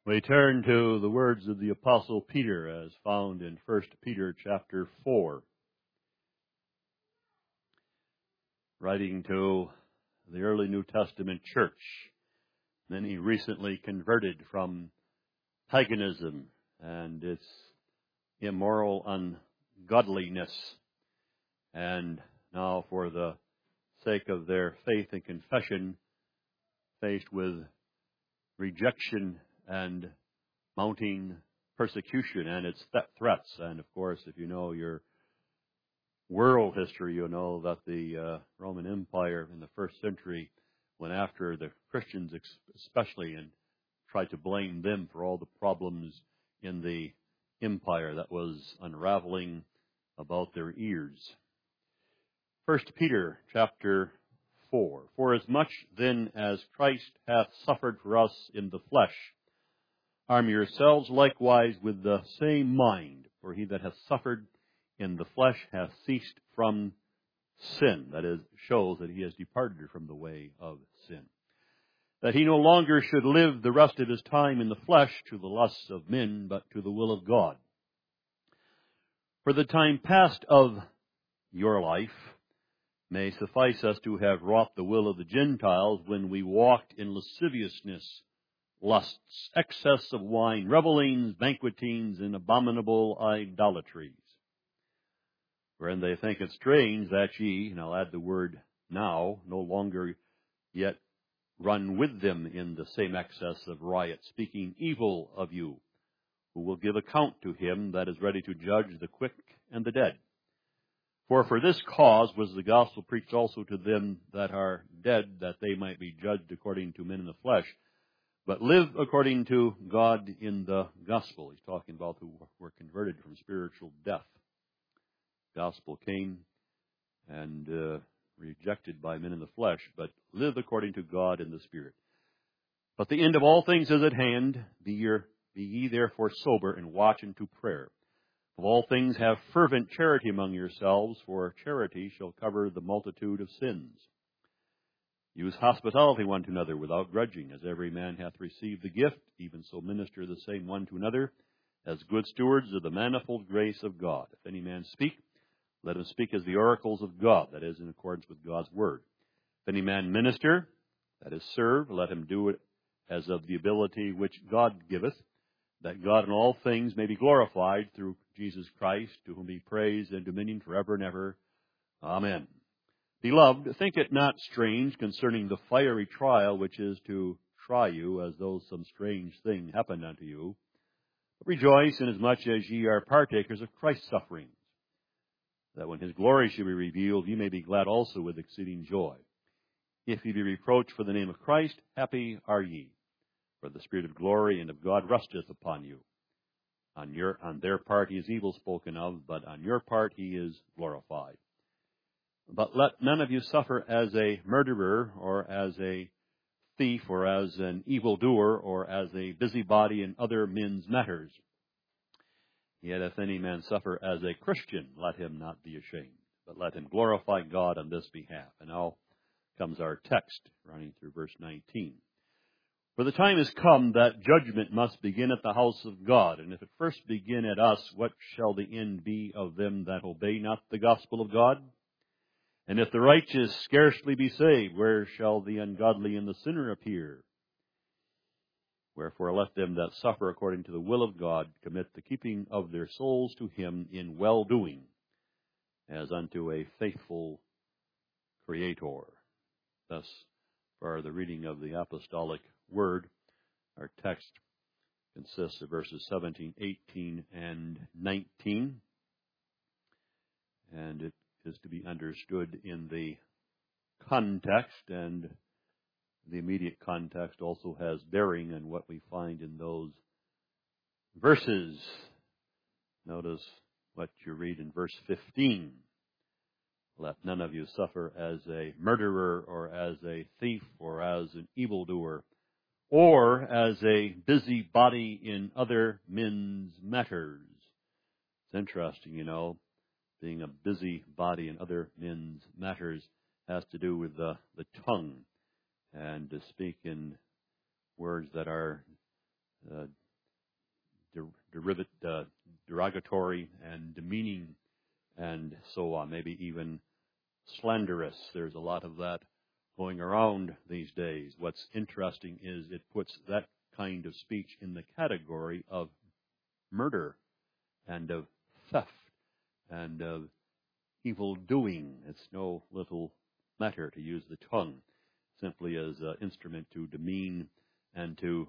We turn to the words of the Apostle Peter as found in 1 Peter chapter 4. Writing to the early New Testament church, many recently converted from paganism and its immoral ungodliness, and now for the sake of their faith and confession, faced with rejection and mounting persecution and its threats. And of course, if you know your world history, you know that the Roman Empire in the first century went after the Christians especially and tried to blame them for all the problems in the empire that was unraveling about their ears. 1 Peter chapter 4. For as much then as Christ hath suffered for us in the flesh, arm yourselves likewise with the same mind. For he that hath suffered in the flesh hath ceased from sin. That is, shows that he has departed from the way of sin. That he no longer should live the rest of his time in the flesh to the lusts of men, but to the will of God. For the time past of your life may suffice us to have wrought the will of the Gentiles when we walked in lasciviousness, lusts, excess of wine, revellings, banquetings, and abominable idolatries. Wherein they think it strange that ye, and I'll add the word now, no longer yet run with them in the same excess of riot, speaking evil of you, who will give account to him that is ready to judge the quick and the dead. For this cause was the gospel preached also to them that are dead, that they might be judged according to men in the flesh, but live according to God in the gospel. He's talking about who were converted from spiritual death. Gospel came and rejected by men in the flesh, but live according to God in the Spirit. But the end of all things is at hand. Be ye therefore sober, and watch unto prayer. Of all things have fervent charity among yourselves, for charity shall cover the multitude of sins. Use hospitality one to another without grudging, as every man hath received the gift, even so minister the same one to another, as good stewards of the manifold grace of God. If any man speak, let him speak as the oracles of God, that is, in accordance with God's word. If any man minister, that is, serve, let him do it as of the ability which God giveth, that God in all things may be glorified through Jesus Christ, to whom be praise and dominion forever and ever. Amen. Beloved, think it not strange concerning the fiery trial which is to try you, as though some strange thing happened unto you. But rejoice inasmuch as ye are partakers of Christ's sufferings, that when his glory shall be revealed, ye may be glad also with exceeding joy. If ye be reproached for the name of Christ, happy are ye, for the Spirit of glory and of God resteth upon you. On their part he is evil spoken of, but on your part he is glorified. But let none of you suffer as a murderer, or as a thief, or as an evildoer, or as a busybody in other men's matters. Yet if any man suffer as a Christian, let him not be ashamed, but let him glorify God on this behalf. And now comes our text, running through verse 19. For the time is come that judgment must begin at the house of God. And if it first begin at us, what shall the end be of them that obey not the gospel of God? And if the righteous scarcely be saved, where shall the ungodly and the sinner appear? Wherefore let them that suffer according to the will of God commit the keeping of their souls to him in well-doing, as unto a faithful Creator. Thus far the reading of the apostolic word. Our text consists of verses 17, 18, and 19. And it is to be understood in the context, and the immediate context also has bearing on what we find in those verses. Notice what you read in verse 15. Let none of you suffer as a murderer, or as a thief, or as an evildoer, or as a busybody in other men's matters. It's interesting, being a busybody in other men's matters has to do with the tongue, and to speak in words that are derogatory and demeaning, and so on, maybe even slanderous. There's a lot of that going around these days. What's interesting is it puts that kind of speech in the category of murder and of theft and of evil doing. It's no little matter to use the tongue simply as an instrument to demean and to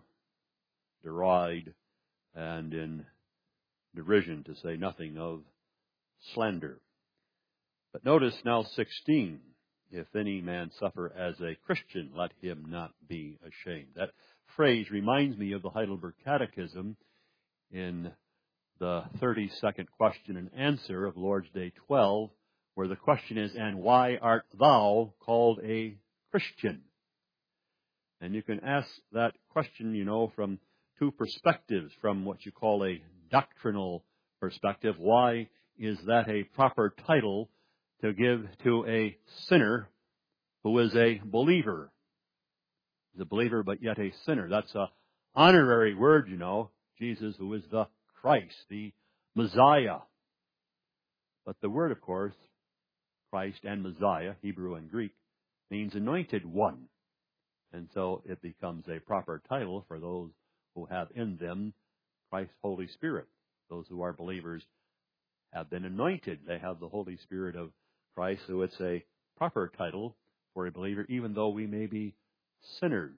deride and in derision, to say nothing of slander. But notice now 16, if any man suffer as a Christian, let him not be ashamed. That phrase reminds me of the Heidelberg Catechism in the 32nd question and answer of Lord's Day 12, where the question is, and why art thou called a Christian? And you can ask that question, from two perspectives. From what you call a doctrinal perspective, why is that a proper title to give to a sinner who is a believer? He's a believer, but yet a sinner. That's an honorary word, Jesus, who is the Christ, the Messiah. But the word, of course, Christ and Messiah, Hebrew and Greek, means anointed one. And so it becomes a proper title for those who have in them Christ's Holy Spirit. Those who are believers have been anointed. They have the Holy Spirit of Christ, so it's a proper title for a believer, even though we may be sinners,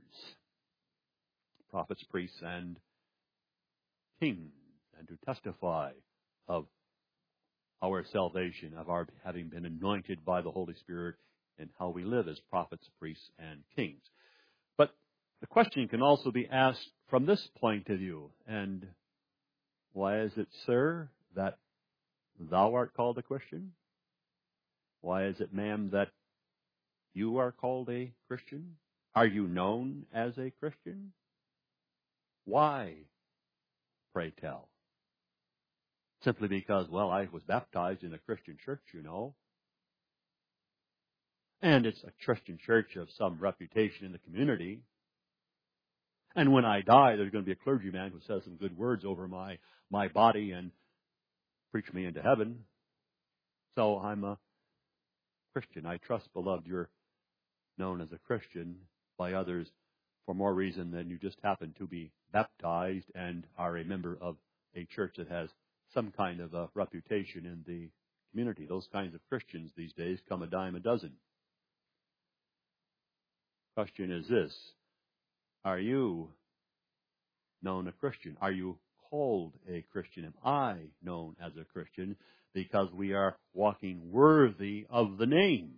prophets, priests, and kings, and to testify of our salvation, of our having been anointed by the Holy Spirit, and how we live as prophets, priests, and kings. But the question can also be asked from this point of view, and why is it, sir, that thou art called a Christian? Why is it, ma'am, that you are called a Christian? Are you known as a Christian? Why, pray tell? Simply because, I was baptized in a Christian church, And it's a Christian church of some reputation in the community. And when I die, there's going to be a clergyman who says some good words over my body and preach me into heaven. So I'm a Christian. I trust, beloved, you're known as a Christian by others for more reason than you just happen to be baptized and are a member of a church that has some kind of a reputation in the community. Those kinds of Christians these days come a dime a dozen. Question is this: are you known a Christian? Are you called a Christian? Am I known as a Christian because we are walking worthy of the name?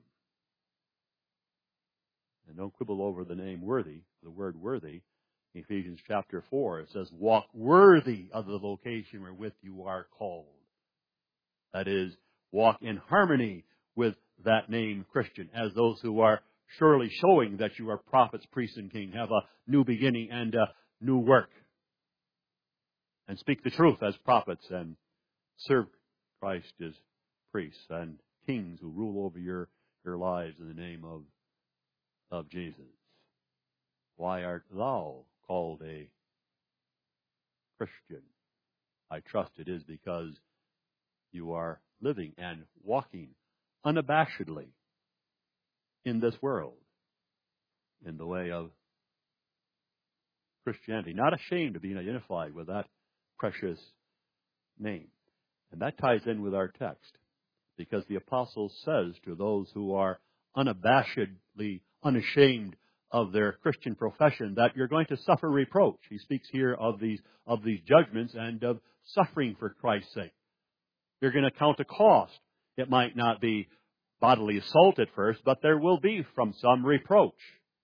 And don't quibble over the name worthy, the word worthy. Ephesians chapter 4, it says, walk worthy of the vocation wherewith you are called. That is, walk in harmony with that name Christian, as those who are surely showing that you are prophets, priests, and kings, have a new beginning and a new work. And speak the truth as prophets and serve Christ as priests and kings who rule over your lives in the name of Jesus. Why art thou called a Christian? I trust it is because you are living and walking unabashedly in this world in the way of Christianity, not ashamed of being identified with that precious name. And that ties in with our text, because the apostle says to those who are unabashedly unashamed of their Christian profession that you're going to suffer reproach. He speaks here of these judgments and of suffering for Christ's sake. You're going to count a cost. It might not be bodily assault at first, but there will be from some reproach.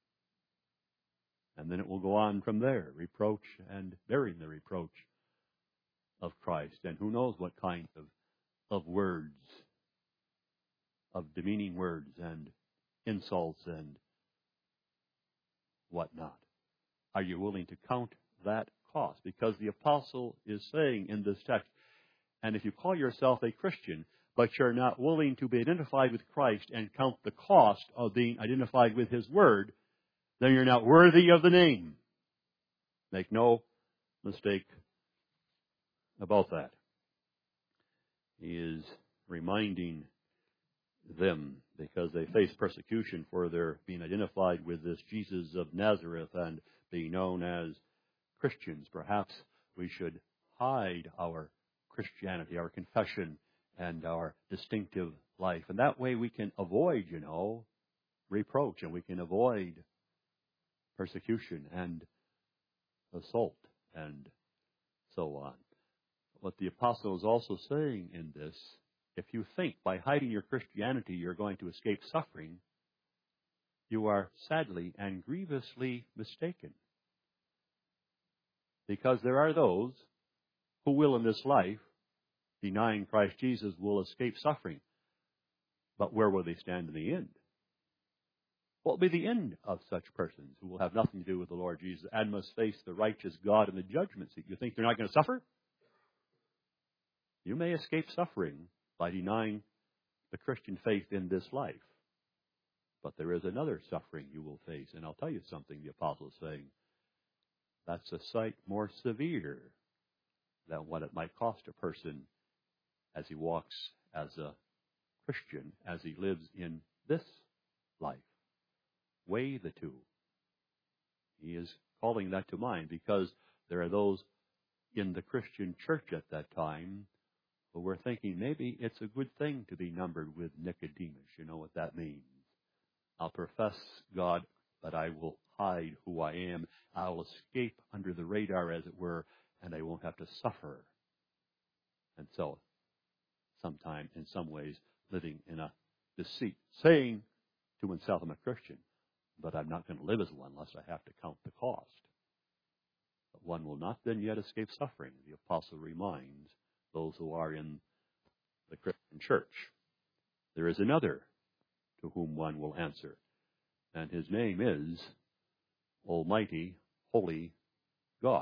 And then it will go on from there, reproach and bearing the reproach of Christ. And who knows what kind of words, of demeaning words and insults and whatnot. Are you willing to count that cost? Because the apostle is saying in this text, and if you call yourself a Christian, but you're not willing to be identified with Christ and count the cost of being identified with His Word, then you're not worthy of the name. Make no mistake about that. He is reminding them, because they face persecution for their being identified with this Jesus of Nazareth and being known as Christians. Perhaps we should hide our Christianity, our confession, and our distinctive life. And that way we can avoid, reproach, and we can avoid persecution and assault and so on. What the apostle is also saying in this, if you think by hiding your Christianity you're going to escape suffering, you are sadly and grievously mistaken. Because there are those who will in this life, denying Christ Jesus, will escape suffering. But where will they stand in the end? What will be the end of such persons who will have nothing to do with the Lord Jesus and must face the righteous God in the judgment seat? You think they're not going to suffer? You may escape suffering by denying the Christian faith in this life. But there is another suffering you will face. And I'll tell you something the apostle is saying. That's a sight more severe than what it might cost a person as he walks as a Christian, as he lives in this life. Weigh the two. He is calling that to mind because there are those in the Christian church at that time who were thinking maybe it's a good thing to be numbered with Nicodemus. You know what that means. I'll profess God, but I will hide who I am. I'll escape under the radar, as it were, and I won't have to suffer. And so, sometime, in some ways, living in a deceit, saying to himself, I'm a Christian, but I'm not going to live as one unless I have to count the cost. But one will not then yet escape suffering. The apostle reminds those who are in the Christian church. There is another to whom one will answer, and his name is Almighty, Holy God.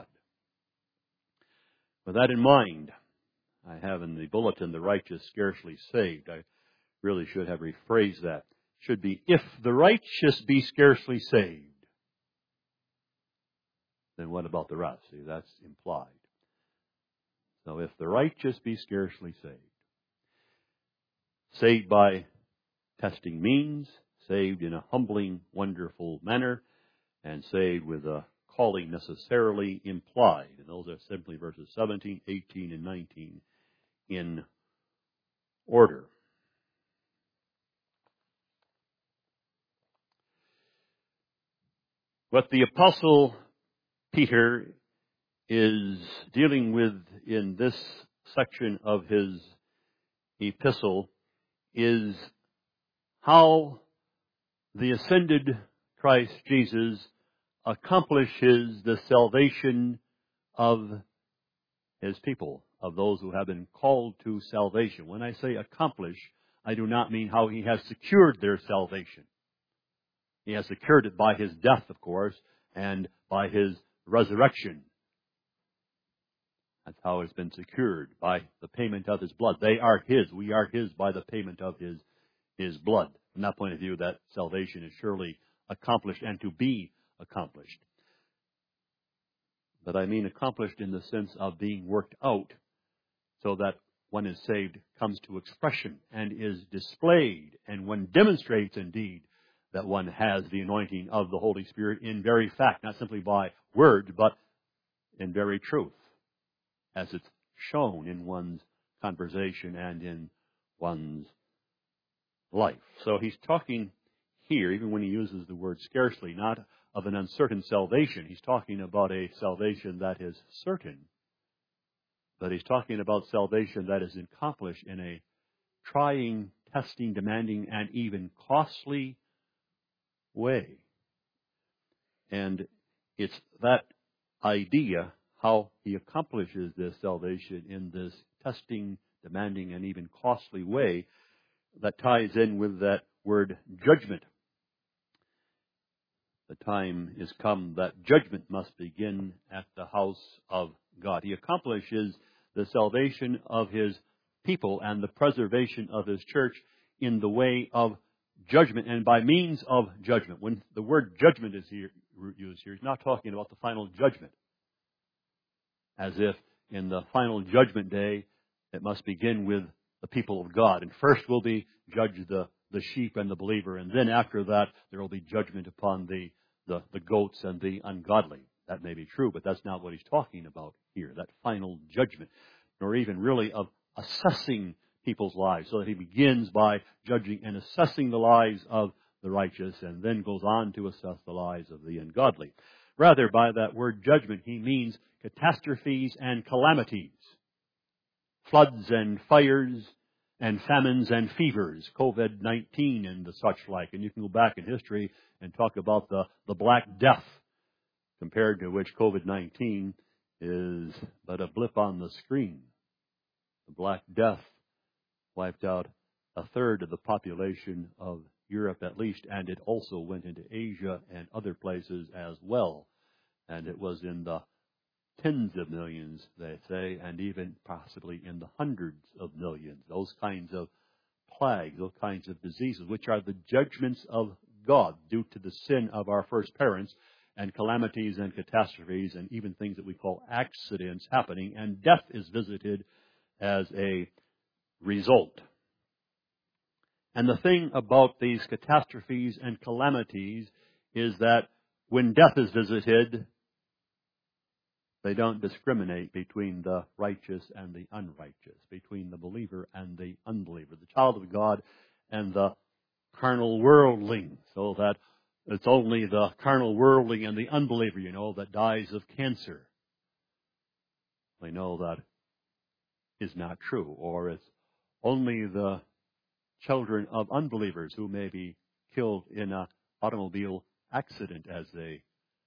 With that in mind, I have in the bulletin, the righteous scarcely saved. I really should have rephrased that. Should be, if the righteous be scarcely saved, then what about the rest? See, that's implied. So if the righteous be scarcely saved. Saved by testing means, saved in a humbling, wonderful manner, and saved with a calling necessarily implied. And those are simply verses 17, 18, and 19 in order. What the Apostle Peter is dealing with in this section of his epistle is how the ascended Christ Jesus accomplishes the salvation of his people, of those who have been called to salvation. When I say accomplish, I do not mean how he has secured their salvation. He has secured it by his death, of course, and by his resurrection. That's how it's been secured, by the payment of his blood. They are his. We are his by the payment of his blood. From that point of view, that salvation is surely accomplished and to be accomplished. But I mean accomplished in the sense of being worked out so that one is saved comes to expression and is displayed, and one demonstrates indeed that one has the anointing of the Holy Spirit in very fact, not simply by word, but in very truth, as it's shown in one's conversation and in one's life. So he's talking here, even when he uses the word scarcely, not of an uncertain salvation. He's talking about a salvation that is certain. But he's talking about salvation that is accomplished in a trying, testing, demanding, and even costly way. And it's that idea, how he accomplishes this salvation in this testing, demanding, and even costly way, that ties in with that word judgment. The time is come that judgment must begin at the house of God. He accomplishes the salvation of his people and the preservation of his church in the way of judgment and by means of judgment. When the word judgment is used here, he's not talking about the final judgment. as if in the final judgment day, it must begin with the people of God. And first will be judged the sheep and the believer, and then after that, there will be judgment upon the goats and the ungodly. That may be true, but that's not what he's talking about here, that final judgment, nor even really of assessing people's lives, so that he begins by judging and assessing the lives of the righteous, and then goes on to assess the lives of the ungodly. Rather, by that word judgment, he means catastrophes and calamities, floods and fires and famines and fevers, COVID-19 and the such like. And you can go back in history and talk about the Black Death, compared to which COVID-19 is but a blip on the screen. The Black Death wiped out a third of the population of Europe at least, and it also went into Asia and other places as well. And it was in the tens of millions, they say, and even possibly in the hundreds of millions. Those kinds of plagues, those kinds of diseases, which are the judgments of God due to the sin of our first parents, and calamities and catastrophes, and even things that we call accidents happening, and death is visited as a result. And the thing about these catastrophes and calamities is that when death is visited, they don't discriminate between the righteous and the unrighteous, between the believer and the unbeliever, the child of God and the carnal worldling, so that it's only the carnal worldling and the unbeliever, that dies of cancer. We know that is not true, or it's only the children of unbelievers who may be killed in an automobile accident, as they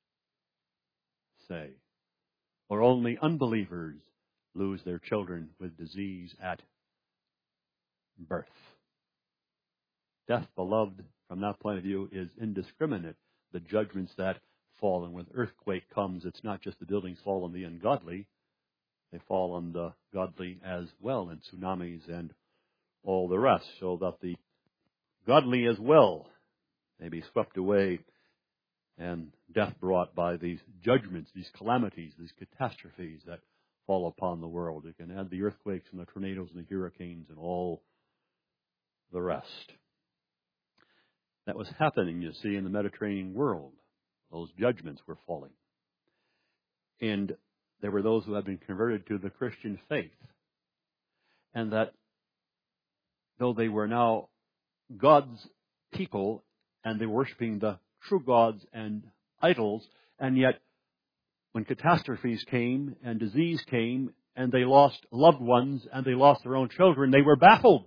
say. Or only unbelievers lose their children with disease at birth. Death, beloved, from that point of view, is indiscriminate. The judgments that fall, and when earthquake comes, it's not just the buildings fall on the ungodly, they fall on the godly as well, and tsunamis and all the rest, so that the godly as well may be swept away, and death brought by these judgments, these calamities, these catastrophes that fall upon the world. You can add the earthquakes and the tornadoes and the hurricanes and all the rest. That was happening, you see, in the Mediterranean world. Those judgments were falling. And there were those who had been converted to the Christian faith. And that though they were now God's people and they were worshiping the true gods and idols, and yet when catastrophes came and disease came and they lost loved ones and they lost their own children, they were baffled.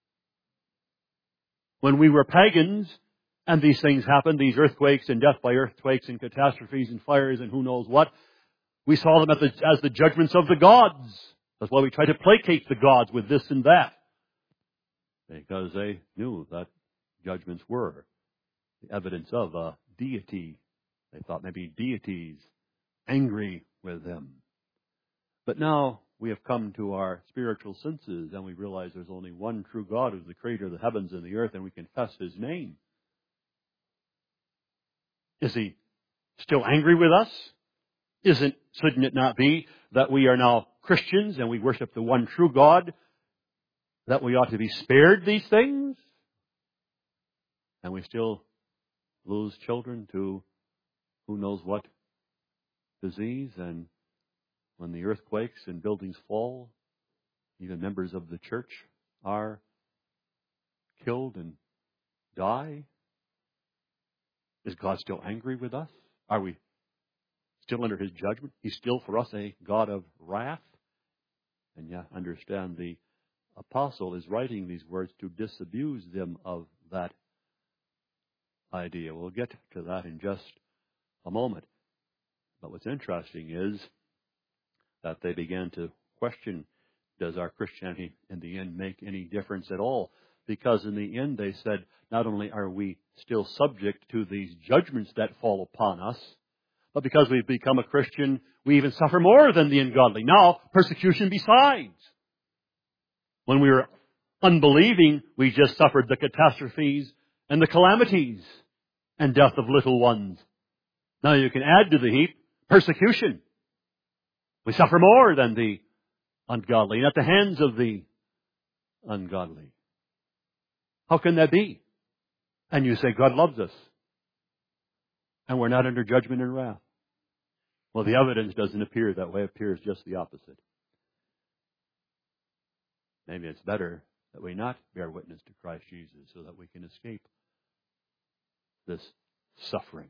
When we were pagans and these things happened, these earthquakes and death by earthquakes and catastrophes and fires and who knows what, we saw them as the judgments of the gods. That's why we try to placate the gods with this and that, because they knew that judgments were the evidence of a deity. They thought maybe deities angry with them. But now we have come to our spiritual senses and we realize there's only one true God who's the creator of the heavens and the earth, and we confess His name. Is He still angry with us? Shouldn't it not be that we are now Christians and we worship the one true God, that we ought to be spared these things? And we still lose children to who knows what disease, and when the earthquakes and buildings fall, even members of the church are killed and die. Is God still angry with us? Are we still under His judgment? He's still for us a God of wrath? And yet understand, the apostle is writing these words to disabuse them of that idea. We'll get to that in just a moment. But what's interesting is that they began to question, does our Christianity in the end make any difference at all? Because in the end, they said, not only are we still subject to these judgments that fall upon us, but because we've become a Christian, we even suffer more than the ungodly. Now, persecution besides. When we were unbelieving, we just suffered the catastrophes and the calamities and death of little ones. Now you can add to the heap persecution. We suffer more than the ungodly, and at the hands of the ungodly. How can that be? And you say God loves us, and we're not under judgment and wrath. Well, the evidence doesn't appear that way. It appears just the opposite. Maybe it's better that we not bear witness to Christ Jesus so that we can escape this suffering.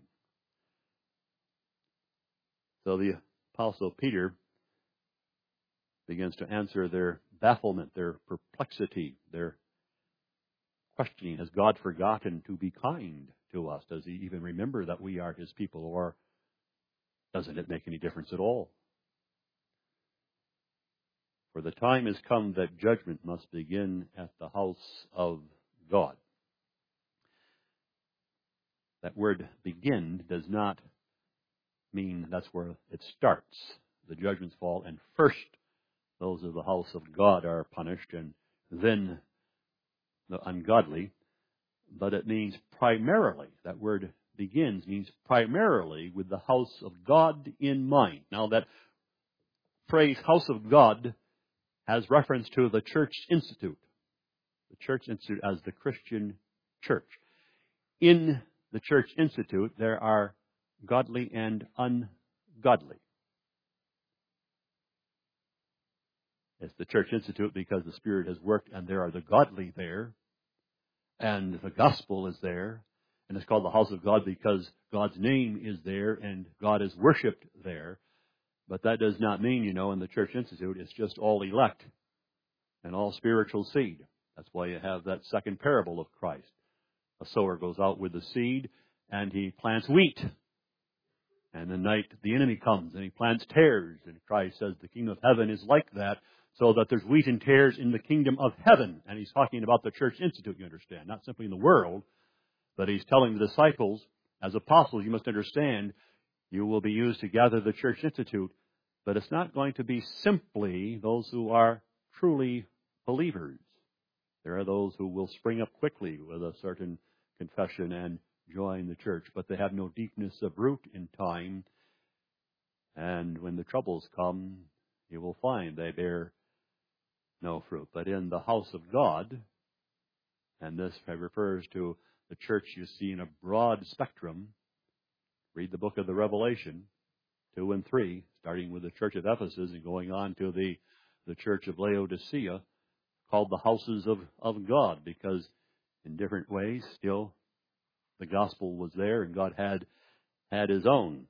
So the Apostle Peter begins to answer their bafflement, their perplexity, their questioning. Has God forgotten to be kind to us? Does He even remember that we are His people? Or doesn't it make any difference at all? For the time has come that judgment must begin at the house of God. That word begin does not mean that's where it starts. The judgments fall, and first those of the house of God are punished, and then the ungodly. But it means primarily, that word begins means primarily with the house of God in mind. Now that phrase, house of God, has reference to the Church Institute. The Church Institute as the Christian church. In the Church Institute, there are godly and ungodly. It's the Church Institute because the Spirit has worked and there are the godly there. And the gospel is there. And it's called the house of God because God's name is there and God is worshipped there. But that does not mean, in the Church Institute, it's just all elect and all spiritual seed. That's why you have that second parable of Christ. A sower goes out with the seed and he plants wheat. And the night the enemy comes and he plants tares. And Christ says the kingdom of heaven is like that, so that there's wheat and tares in the kingdom of heaven. And he's talking about the Church Institute, you understand, not simply in the world. But he's telling the disciples, as apostles, you must understand, you will be used to gather the Church Institute. But it's not going to be simply those who are truly believers. There are those who will spring up quickly with a certain confession and join the church, but they have no deepness of root in time. And when the troubles come, you will find they bear no fruit. But in the house of God, and this refers to the church you see in a broad spectrum, read the book of the Revelation, 2 and 3, starting with the church of Ephesus and going on to the church of Laodicea, called the houses of God, because in different ways still the gospel was there and God had His own.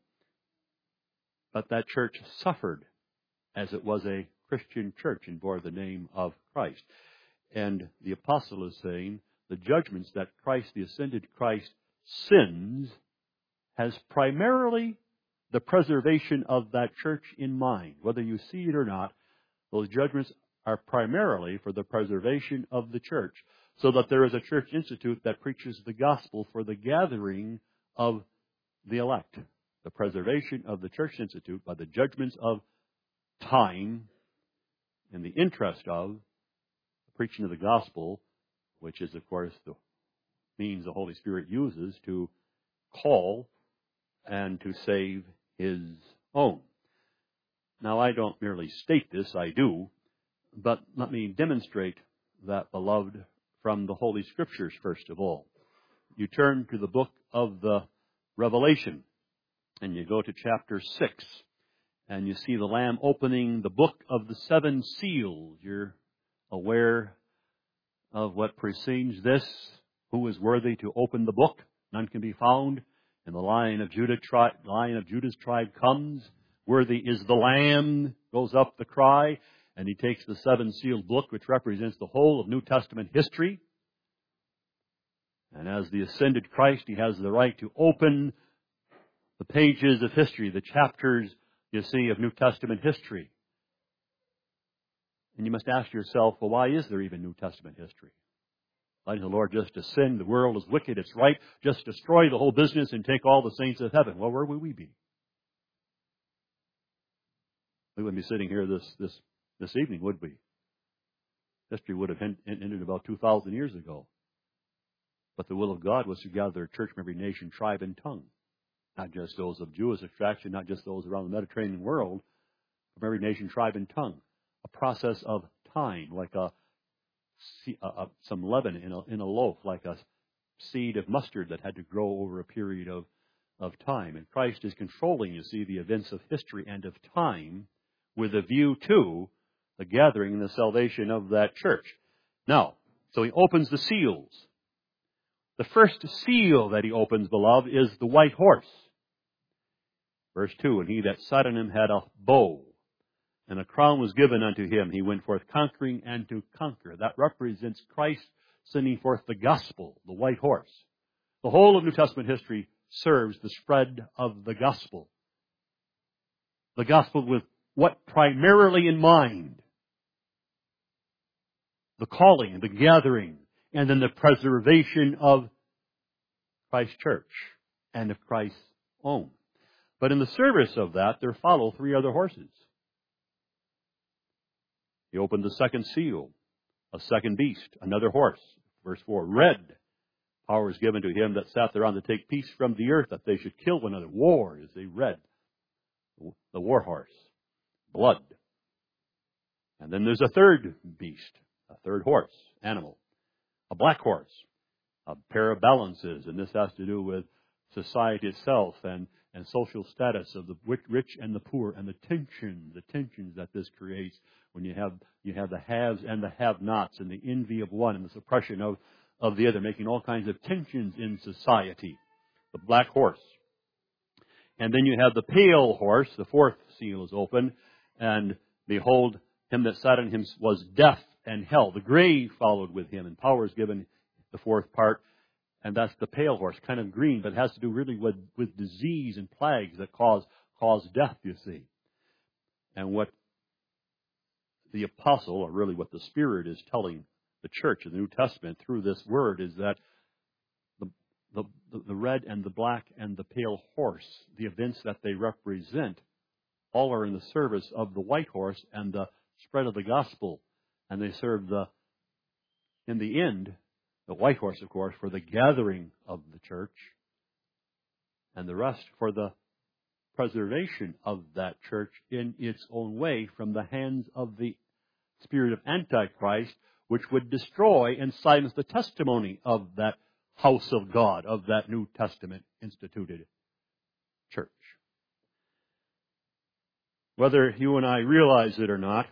But that church suffered as it was a Christian church and bore the name of Christ. And the apostle is saying the judgments that Christ, the ascended Christ, sins has primarily the preservation of that church in mind. Whether you see it or not, those judgments are primarily for the preservation of the church, so that there is a Church Institute that preaches the gospel for the gathering of the elect. The preservation of the Church Institute by the judgments of time in the interest of the preaching of the gospel, which is, of course, the means the Holy Spirit uses to call and to save His own. Now, I don't merely state this, I do, but let me demonstrate that, beloved, from the Holy Scriptures, first of all. You turn to the book of the Revelation, and you go to chapter 6, and you see the Lamb opening the book of the 7 seals. You're aware of what precedes this. Who is worthy to open the book? None can be found. And the Lion of Judah's tribe comes. Worthy is the Lamb, goes up the cry. And he takes the 7-sealed book, which represents the whole of New Testament history. And as the ascended Christ, He has the right to open the pages of history, the chapters, you see, of New Testament history. And you must ask yourself, well, why is there even New Testament history? Why does the Lord just ascend? The world is wicked, it's right. Just destroy the whole business and take all the saints of heaven. Well, where would we be? We wouldn't be sitting here this evening, would we? History would have ended about 2,000 years ago. But the will of God was to gather a church from every nation, tribe, and tongue. Not just those of Jewish extraction, not just those around the Mediterranean world, from every nation, tribe, and tongue. A process of time, like some leaven in a loaf, like a seed of mustard that had to grow over a period of time. And Christ is controlling, you see, the events of history and of time with a view to the gathering and the salvation of that church. Now, so he opens the seals. The first seal that he opens, beloved, is the white horse. Verse 2, and he that sat on him had a bow, and a crown was given unto him. He went forth conquering and to conquer. That represents Christ sending forth the gospel, the white horse. The whole of New Testament history serves the spread of the gospel. The gospel with what primarily in mind? The calling, the gathering, and then the preservation of Christ's church and of Christ's own. But in the service of that, there follow three other horses. He opened the second seal, a second beast, another horse. Verse 4, red. Power was given to him that sat thereon to take peace from the earth, that they should kill one another. War is a red, the war horse, blood. And then there's a third beast, a third horse, animal, a black horse, a pair of balances, and this has to do with society itself and social status of the rich and the poor, and the tensions that this creates when you have the haves and the have-nots, and the envy of one and the suppression of the other, making all kinds of tensions in society. The black horse. And then you have the pale horse. The fourth seal is open, and behold, him that sat on him was death and hell. The grave followed with him, and power is given, the fourth part. And that's the pale horse, kind of green, but it has to do really with disease and plagues that cause death, you see. And what the apostle, or really what the Spirit is telling the church in the New Testament through this word, is that the red and the black and the pale horse, the events that they represent, all are in the service of the white horse and the spread of the gospel. And they serve in the end, the white horse, of course, for the gathering of the church, and the rest for the preservation of that church in its own way from the hands of the spirit of Antichrist, which would destroy and silence the testimony of that house of God, of that New Testament instituted church. Whether you and I realize it or not,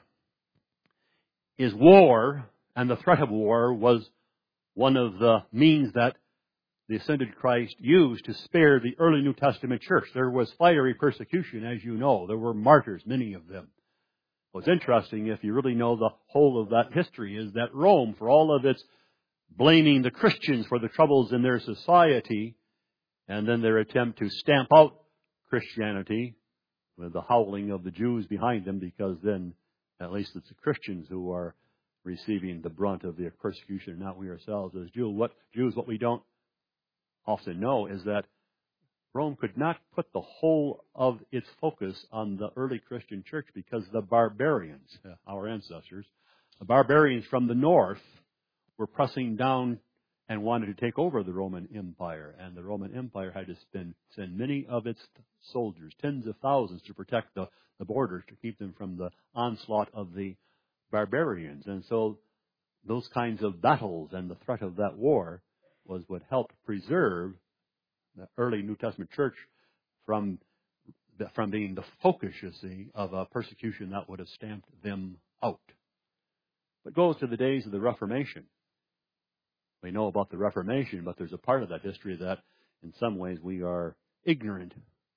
is war, and the threat of war was one of the means that the ascended Christ used to spare the early New Testament church. There was fiery persecution, as you know. There were martyrs, many of them. What's interesting, if you really know the whole of that history, is that Rome, for all of its blaming the Christians for the troubles in their society, and then their attempt to stamp out Christianity with the howling of the Jews behind them, because then at least it's the Christians who are receiving the brunt of the persecution, not we ourselves as Jews. What we don't often know is that Rome could not put the whole of its focus on the early Christian church, because the barbarians, our ancestors, the barbarians from the north, were pressing down and wanted to take over the Roman Empire. And the Roman Empire had to send many of its soldiers, tens of thousands, to protect the borders, to keep them from the onslaught of the barbarians. And so those kinds of battles and the threat of that war was what helped preserve the early New Testament church from being the focus, you see, of a persecution that would have stamped them out. But goes to the days of the Reformation. We know about the Reformation, but there's a part of that history that in some ways we are ignorant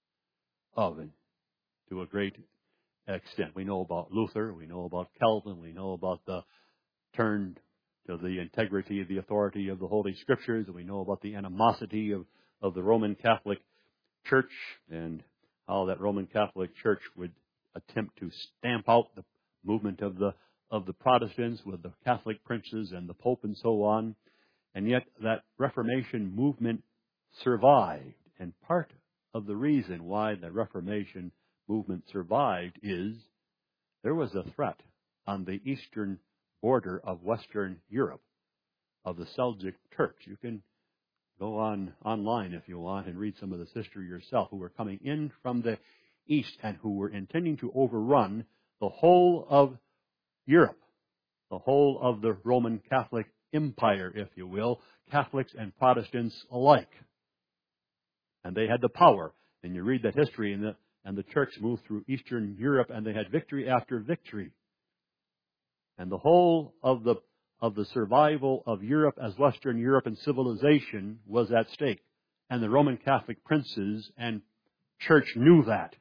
of, and to a great extent. We know about Luther, we know about Calvin, we know about the turn to the integrity of the authority of the Holy Scriptures, and we know about the animosity of the Roman Catholic Church, and how that Roman Catholic Church would attempt to stamp out the movement of the Protestants with the Catholic princes and the Pope and so on. And yet that Reformation movement survived. And part of the reason why the Reformation movement survived is there was a threat on the eastern border of Western Europe of the Seljuk Turks. You can go online if you want and read some of this history yourself, who were coming in from the east and who were intending to overrun the whole of Europe, the whole of the Roman Catholic Empire, if you will, Catholics and Protestants alike. And they had the power. And you read that history, and the church moved through Eastern Europe, and they had victory after victory. And the whole of the survival of Europe as Western Europe and civilization was at stake. And the Roman Catholic princes and church knew that.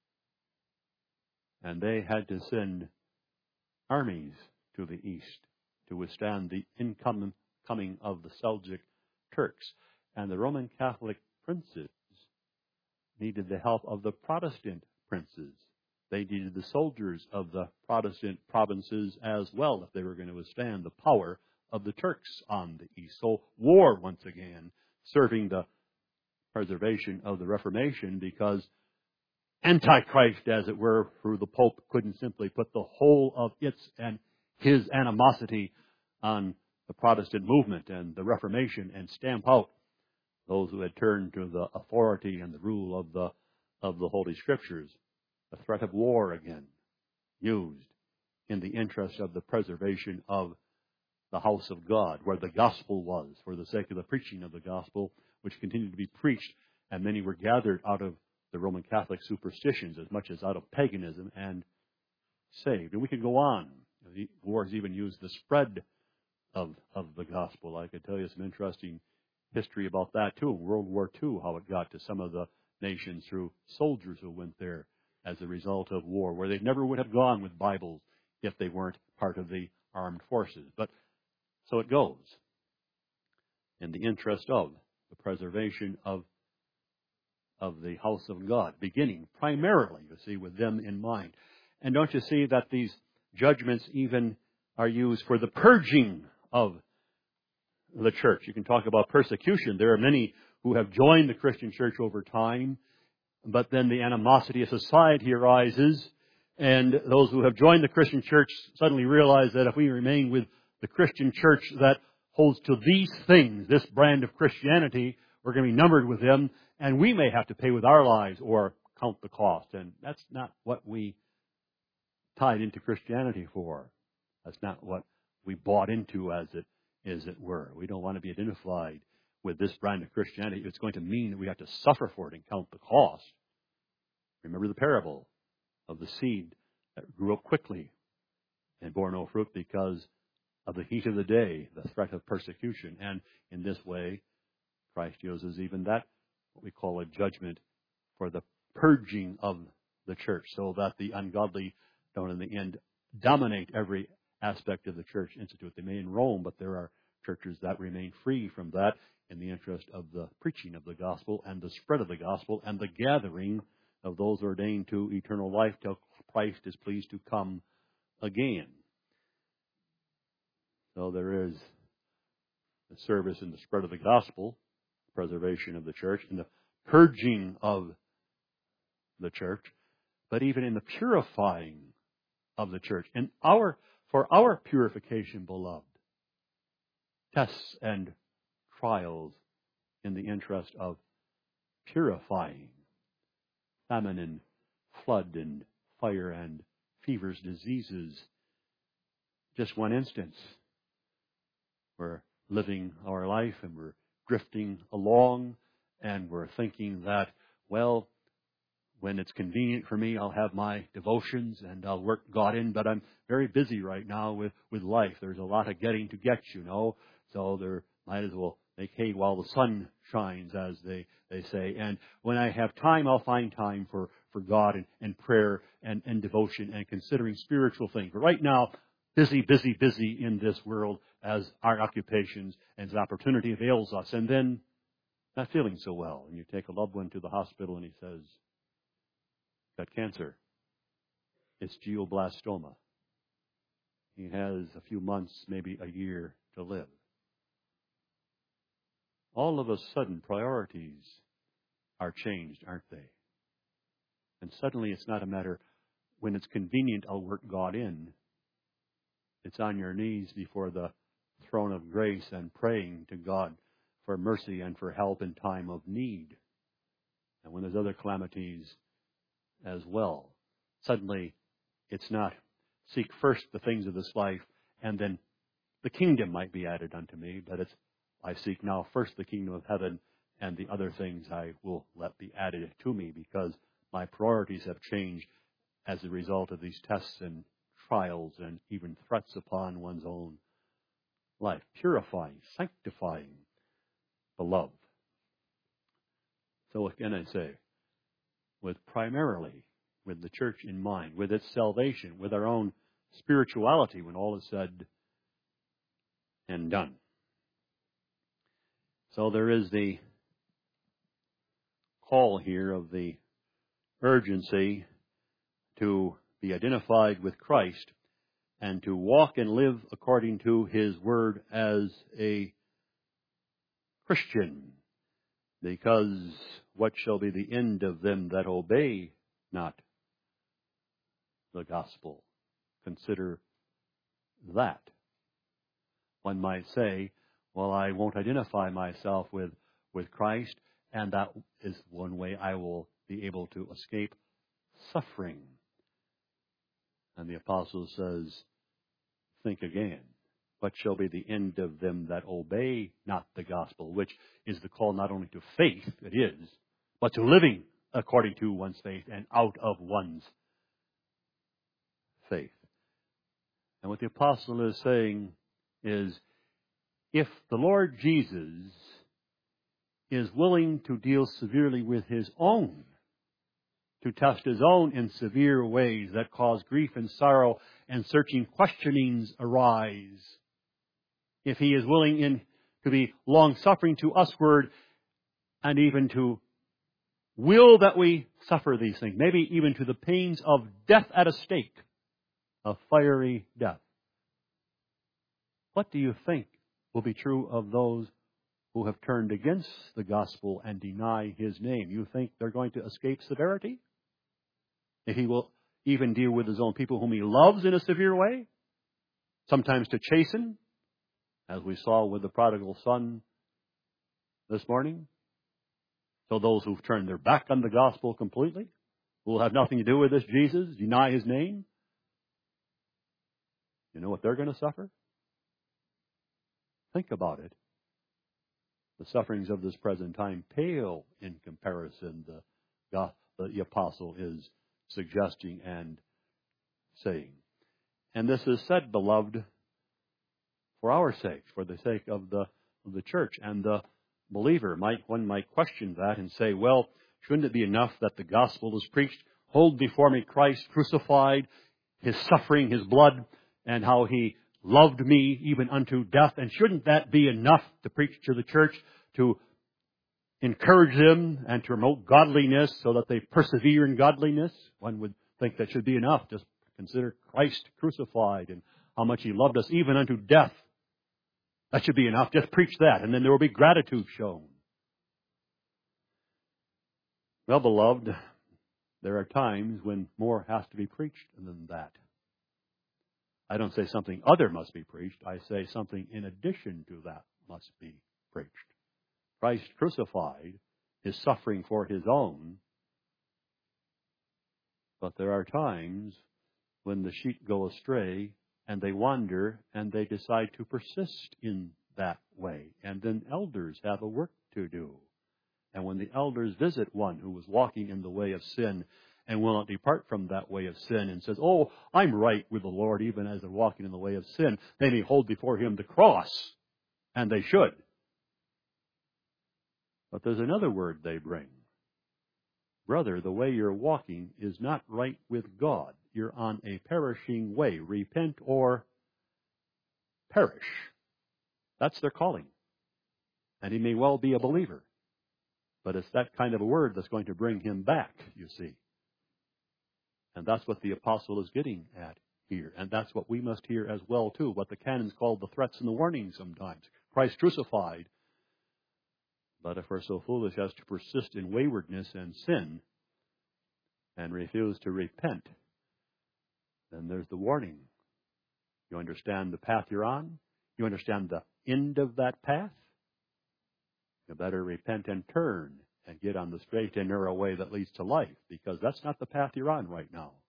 And they had to send armies to the east to withstand the incoming of the Seljuk Turks. And the Roman Catholic princes needed the help of the Protestant princes. They needed the soldiers of the Protestant provinces as well if they were going to withstand the power of the Turks on the east. So war, once again, serving the preservation of the Reformation, because Antichrist, as it were, through the Pope, couldn't simply put the whole of its and his animosity on the Protestant movement and the Reformation and stamp out those who had turned to the authority and the rule of the Holy Scriptures. The threat of war again used in the interest of the preservation of the house of God, where the gospel was, for the sake of the preaching of the gospel, which continued to be preached, and many were gathered out of the Roman Catholic superstitions as much as out of paganism and saved. And we could go on. The wars even used the spread of the gospel. I could tell you some interesting history about that too. World War II, how it got to some of the nations through soldiers who went there as a result of war, where they never would have gone with Bibles if they weren't part of the armed forces. But so it goes, in the interest of the preservation of the house of God, beginning primarily, you see, with them in mind. And don't you see that these judgments even are used for the purging of the church? You can talk about persecution. There are many who have joined the Christian church over time, but then the animosity of society arises, and those who have joined the Christian church suddenly realize that if we remain with the Christian church that holds to these things, this brand of Christianity, we're going to be numbered with them, and we may have to pay with our lives or count the cost. And that's not what we tied into Christianity for. That's not what we bought into, as it were. We don't want to be identified with this brand of Christianity. It's going to mean that we have to suffer for it and count the cost. Remember the parable of the seed that grew up quickly and bore no fruit because of the heat of the day, the threat of persecution. And in this way, Christ uses even that, what we call a judgment, for the purging of the church, so that the ungodly don't in the end dominate every aspect of the church institute. They may in Rome, but there are churches that remain free from that in the interest of the preaching of the gospel and the spread of the gospel and the gathering of those ordained to eternal life till Christ is pleased to come again. So there is the service in the spread of the gospel, preservation of the church, and the purging of the church, but even in the purifying of the church. And for our purification, beloved, tests and trials in the interest of purifying famine and flood and fire and fevers, diseases. Just one instance. We're living our life and we're drifting along and we're thinking that, well, when it's convenient for me, I'll have my devotions and I'll work God in, but I'm very busy right now with life. There's a lot of getting to get, so there might as well make hay while the sun shines, as they say. And when I have time, I'll find time for God and prayer and devotion and considering spiritual things. But right now, busy in this world as our occupations and as opportunity avails us. And then not feeling so well. And you take a loved one to the hospital and he says, got cancer. It's glioblastoma. He has a few months, maybe a year to live. All of a sudden, priorities are changed, aren't they? And suddenly it's not a matter, when it's convenient, I'll work God in. It's on your knees before the throne of grace and praying to God for mercy and for help in time of need. And when there's other calamities as well, suddenly It's not seek first the things of this life, and then the kingdom might be added unto me, but it's I seek now first the kingdom of heaven, and the other things I will let be added to me, because my priorities have changed as a result of these tests and trials and even threats upon one's own life. Purifying, sanctifying, beloved. So again I say, primarily with the church in mind, with its salvation, with our own spirituality when all is said and done. So there is the call here of the urgency to be identified with Christ and to walk and live according to His Word as a Christian. Because what shall be the end of them that obey not the gospel? Consider that. One might say, well, I won't identify myself with Christ, and that is one way I will be able to escape suffering. And the apostle says, think again. What shall be the end of them that obey not the gospel? Which is the call not only to faith, it is, but to living according to one's faith and out of one's faith. And what the apostle is saying is, if the Lord Jesus is willing to deal severely with His own, to test His own in severe ways that cause grief and sorrow and searching questionings arise, if He is willing to be long-suffering to usward and even to will that we suffer these things, maybe even to the pains of death at a stake, a fiery death, what do you think will be true of those who have turned against the gospel and deny His name? You think they're going to escape severity? If He will even deal with His own people whom He loves in a severe way, sometimes to chasten, as we saw with the prodigal son this morning. So those who've turned their back on the gospel completely, who will have nothing to do with this Jesus, deny His name, you know what they're going to suffer? Think about it. The sufferings of this present time pale in comparison, the apostle is suggesting and saying. And this is said, beloved, for our sake, for the sake of the church and the believer. One might question that and say, well, shouldn't it be enough that the gospel is preached? Hold before me Christ crucified, His suffering, His blood, and how He loved me even unto death. And shouldn't that be enough to preach to the church, to encourage them and to promote godliness so that they persevere in godliness? One would think that should be enough. Just consider Christ crucified and how much He loved us even unto death. That should be enough. Just preach that, and then there will be gratitude shown. Well, beloved, there are times when more has to be preached than that. I don't say something other must be preached. I say something in addition to that must be preached. Christ crucified, His suffering for His own. But there are times when the sheep go astray and they wander and they decide to persist in that way. And then elders have a work to do. And when the elders visit one who was walking in the way of sin and will not depart from that way of sin and says, oh, I'm right with the Lord even as they're walking in the way of sin, they may hold before Him the cross, and they should. But there's another word they bring. Brother, the way you're walking is not right with God. You're on a perishing way. Repent or perish. That's their calling. And he may well be a believer. But it's that kind of a word that's going to bring him back, you see. And that's what the apostle is getting at here. And that's what we must hear as well, too. What the canons call the threats and the warnings sometimes. Christ crucified. But if we're so foolish as to persist in waywardness and sin and refuse to repent, then there's the warning. You understand the path you're on? You understand the end of that path? You better repent and turn and get on the straight and narrow way that leads to life, because that's not the path you're on right now.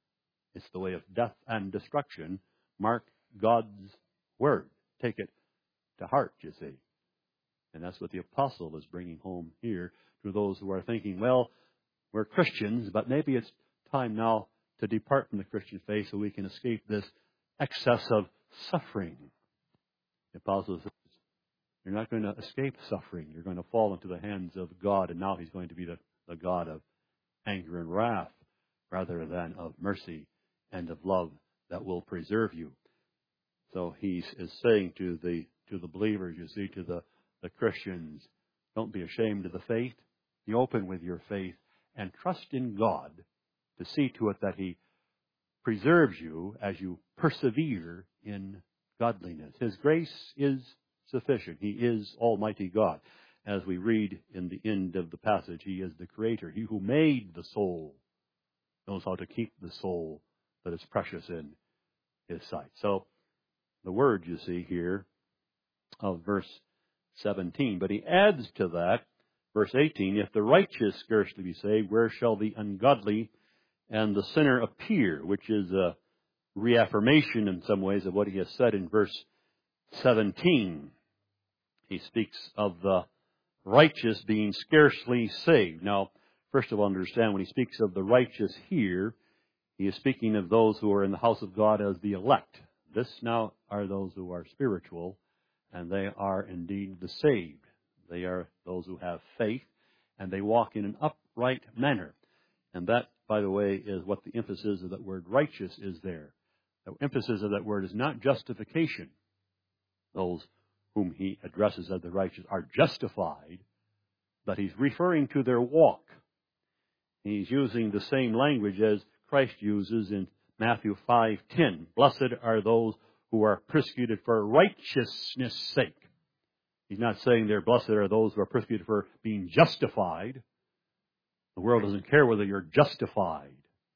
It's the way of death and destruction. Mark God's word. Take it to heart, you see. And that's what the apostle is bringing home here to those who are thinking, well, we're Christians, but maybe it's time now to depart from the Christian faith so we can escape this excess of suffering. The apostle says, you're not going to escape suffering. You're going to fall into the hands of God, and now He's going to be the God of anger and wrath rather than of mercy and of love that will preserve you. So He is saying to the believers, you see, to the Christians, don't be ashamed of the faith. Be open with your faith and trust in God to see to it that He preserves you as you persevere in godliness. His grace is sufficient. He is Almighty God. As we read in the end of the passage, He is the Creator. He who made the soul knows how to keep the soul that is precious in His sight. So the word you see here of verse 17. But he adds to that, verse 18, if the righteous scarcely be saved, where shall the ungodly and the sinner appear? Which is a reaffirmation in some ways of what he has said in verse 17. He speaks of the righteous being scarcely saved. Now, first of all, understand when he speaks of the righteous here, he is speaking of those who are in the house of God as the elect. This now are those who are spiritual, and they are indeed the saved. They are those who have faith, and they walk in an upright manner. And that, by the way, is what the emphasis of that word righteous is there. The emphasis of that word is not justification. Those whom he addresses as the righteous are justified, but he's referring to their walk. He's using the same language as Christ uses in Matthew 5:10. Blessed are those who are persecuted for righteousness' sake. He's not saying they're blessed are those who are persecuted for being justified. The world doesn't care whether you're justified.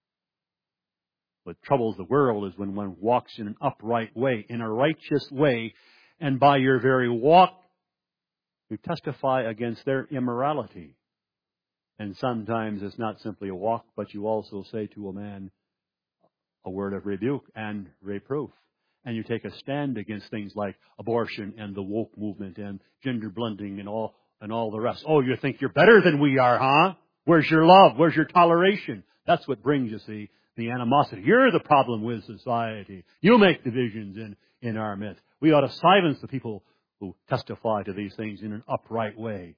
What troubles the world is when one walks in an upright way, in a righteous way, and by your very walk, you testify against their immorality. And sometimes it's not simply a walk, but you also say to a man a word of rebuke and reproof. And you take a stand against things like abortion and the woke movement and gender blending and all the rest. Oh, you think you're better than we are, huh? Where's your love? Where's your toleration? That's what brings, you see, the animosity. You're the problem with society. You make divisions in our midst. We ought to silence the people who testify to these things in an upright way.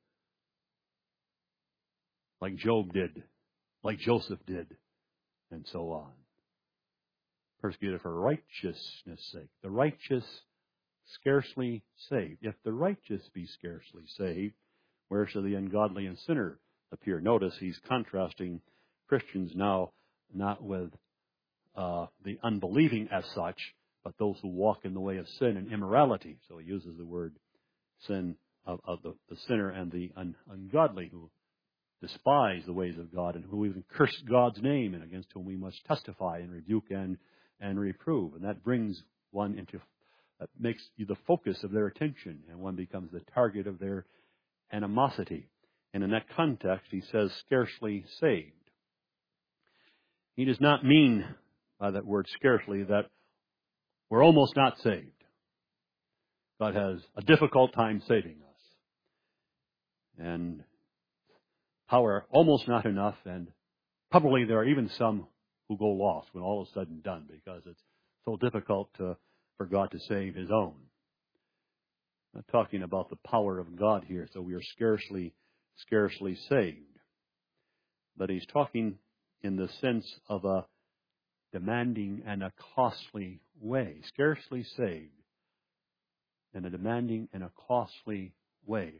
Like Job did, like Joseph did, and so on. Persecuted for righteousness' sake. The righteous scarcely saved. If the righteous be scarcely saved, where shall the ungodly and sinner appear? Notice he's contrasting Christians now not with the unbelieving as such, but those who walk in the way of sin and immorality. So he uses the word sin of the sinner and the ungodly who despise the ways of God and who even curse God's name and against whom we must testify and rebuke and reprove. And that brings one that makes you the focus of their attention, and one becomes the target of their animosity. And in that context, he says, scarcely saved. He does not mean by that word scarcely that we're almost not saved. God has a difficult time saving us. And power almost not enough, and probably there are even some who go lost when all is said and done because it's so difficult for God to save His own. I'm not talking about the power of God here, so we are scarcely saved. But he's talking in the sense of a demanding and a costly way. Scarcely saved in a demanding and a costly way.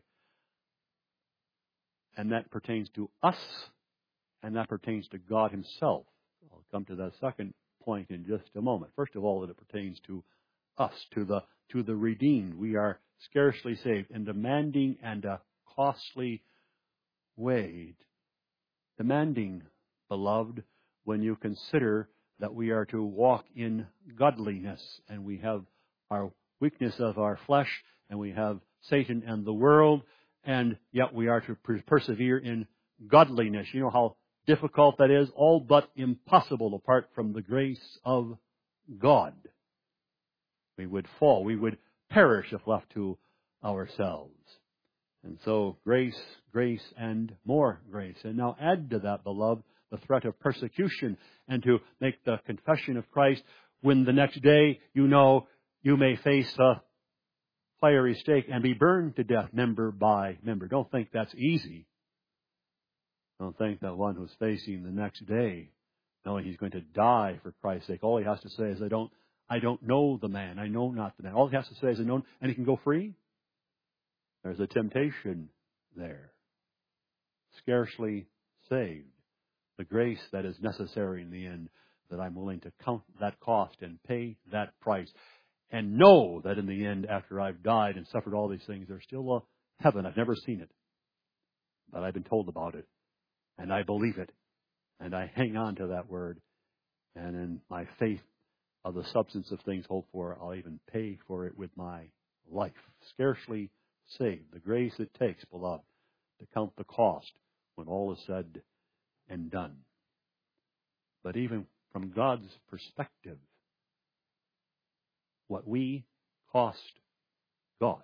And that pertains to us, and that pertains to God Himself. I'll come to that second point in just a moment. First of all, that it pertains to us, to the redeemed. We are scarcely saved in demanding and a costly way. Demanding, beloved, when you consider that we are to walk in godliness, and we have our weakness of our flesh, and we have Satan and the world, and yet we are to persevere in godliness. You know how difficult that is, all but impossible apart from the grace of God. We would fall. We would perish if left to ourselves. And so grace, grace, and more grace. And now add to that, beloved, the threat of persecution, and to make the confession of Christ when the next day you know you may face a fiery stake and be burned to death member by member. Don't think that's easy. Don't think that one who's facing the next day, knowing he's going to die for Christ's sake, all he has to say is, I don't know the man. I know not the man. All he has to say is, I know, and he can go free. There's a temptation there. Scarcely saved. The grace that is necessary in the end, that I'm willing to count that cost and pay that price. And know that in the end, after I've died and suffered all these things, there's still a heaven. I've never seen it. But I've been told about it. And I believe it. And I hang on to that word. And in my faith of the substance of things hoped for, I'll even pay for it with my life. Scarcely saved. The grace it takes, beloved, to count the cost when all is said and done. But even from God's perspective, what we cost God.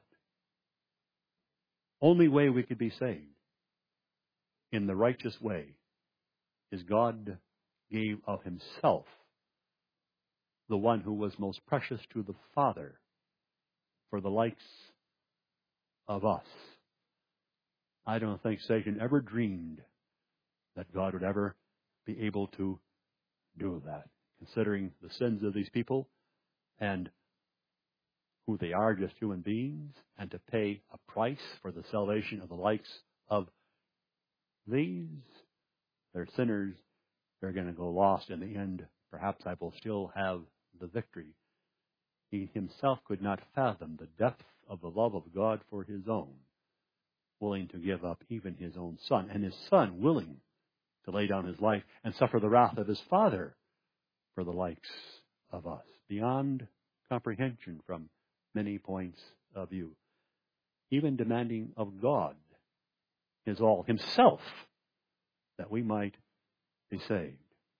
Only way we could be saved in the righteous way is God gave of Himself, the one who was most precious to the Father, for the likes of us. I don't think Satan ever dreamed that God would ever be able to do that, considering the sins of these people and who they are, just human beings, and to pay a price for the salvation of the likes of these. They're sinners. They're going to go lost in the end. Perhaps I will still have the victory. He himself could not fathom the depth of the love of God for His own, willing to give up even His own Son, and His Son willing to lay down His life and suffer the wrath of His Father for the likes of us, beyond comprehension from many points of view. Even demanding of God His all, Himself, that we might be saved.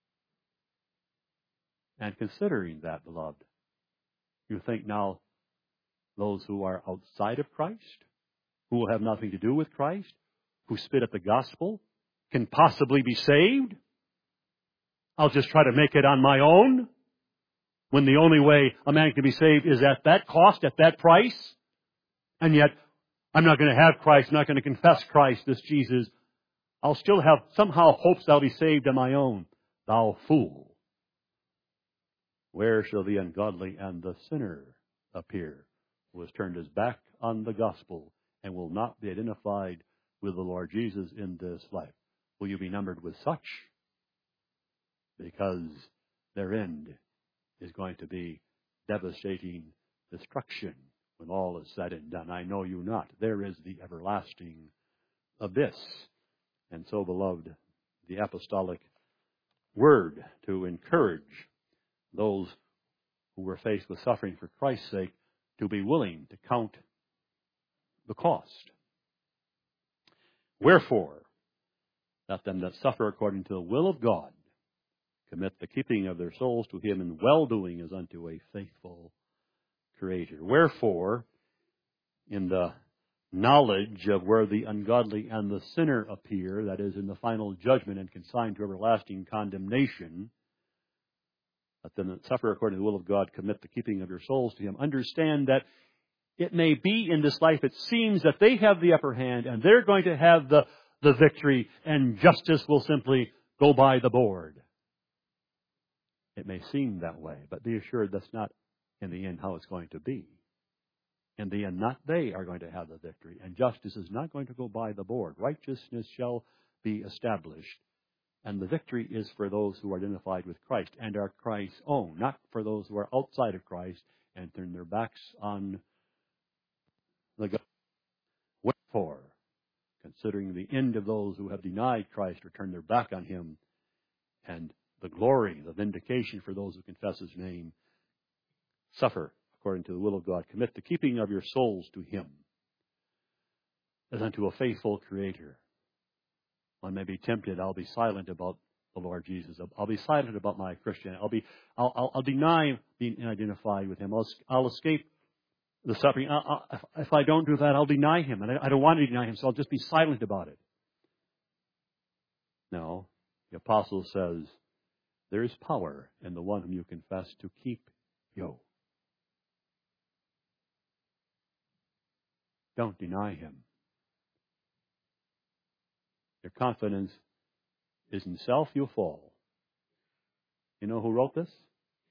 And considering that, beloved, you think now those who are outside of Christ, who will have nothing to do with Christ, who spit at the gospel, can possibly be saved? I'll just try to make it on my own, when the only way a man can be saved is at that cost, at that price. And yet, I'm not going to have Christ, I'm not going to confess Christ, this Jesus. I'll still have somehow hopes I'll be saved on my own. Thou fool! Where shall the ungodly and the sinner appear, who has turned his back on the gospel and will not be identified with the Lord Jesus in this life? Will you be numbered with such? Because their end is going to be devastating destruction when all is said and done. I know you not. There is the everlasting abyss. And so, beloved, the apostolic word to encourage those who were faced with suffering for Christ's sake to be willing to count the cost. Wherefore, let them that suffer according to the will of God commit the keeping of their souls to Him in well-doing as unto a faithful Creator. Wherefore, in the knowledge of where the ungodly and the sinner appear, that is, in the final judgment and consigned to everlasting condemnation, let them that suffer according to the will of God commit the keeping of your souls to Him. Understand that it may be in this life, it seems that they have the upper hand and they're going to have the victory, and justice will simply go by the board. It may seem that way, but be assured that's not in the end how it's going to be. In the end, not they are going to have the victory, and justice is not going to go by the board. Righteousness shall be established, and the victory is for those who are identified with Christ and are Christ's own, not for those who are outside of Christ and turn their backs on the God. Wherefore, considering the end of those who have denied Christ or turned their back on Him, and the glory, the vindication for those who confess His name, suffer according to the will of God. Commit the keeping of your souls to Him as unto a faithful Creator. One may be tempted. I'll be silent about the Lord Jesus. I'll be silent about my Christianity. I'll deny being identified with Him. I'll escape the suffering. If I don't do that, I'll deny Him, and I don't want to deny Him, so I'll just be silent about it. No, the apostle says there is power in the one whom you confess to keep you. Don't deny Him. Your confidence is in self, you'll fall. You know who wrote this?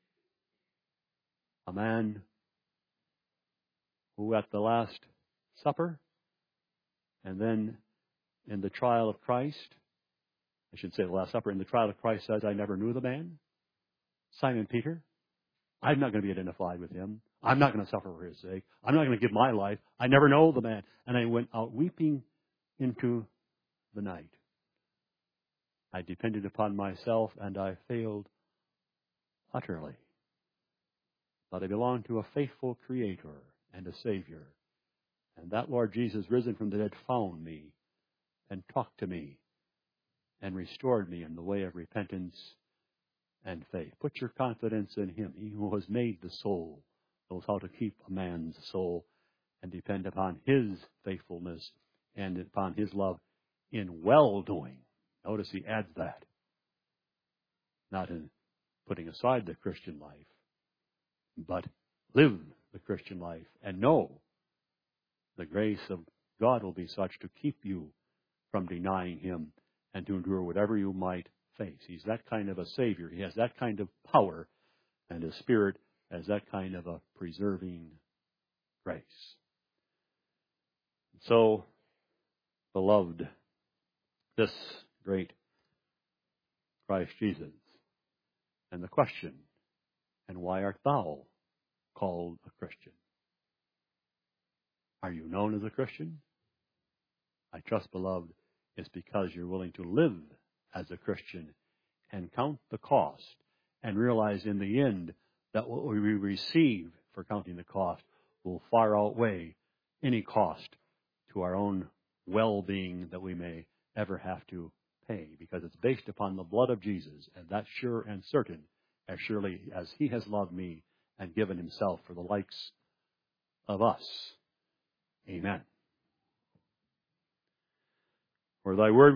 A man who at the Last Supper and then in the trial of Christ, I should say the Last Supper, in the trial of Christ says, I never knew the man. Simon Peter. I'm not going to be identified with him. I'm not going to suffer for his sake. I'm not going to give my life. I never know the man. And I went out weeping into the night. I depended upon myself and I failed utterly. But I belong to a faithful Creator and a Savior. And that Lord Jesus, risen from the dead, found me and talked to me and restored me in the way of repentance and faith. Put your confidence in Him. He who has made the soul knows how to keep a man's soul, and depend upon His faithfulness and upon His love in well-doing. Notice he adds that. Not in putting aside the Christian life, but live the Christian life and know the grace of God will be such to keep you from denying Him and to endure whatever you might face. He's that kind of a Savior. He has that kind of power, and His Spirit has that kind of a preserving grace. So, beloved, this great Christ Jesus, and the question, and why art thou called a Christian? Are you known as a Christian? I trust, beloved, it's because you're willing to live as a Christian and count the cost and realize in the end that what we receive for counting the cost will far outweigh any cost to our own well-being that we may ever have to pay, because it's based upon the blood of Jesus, and that's sure and certain, as surely as He has loved me and given Himself for the likes of us. Amen. For thy word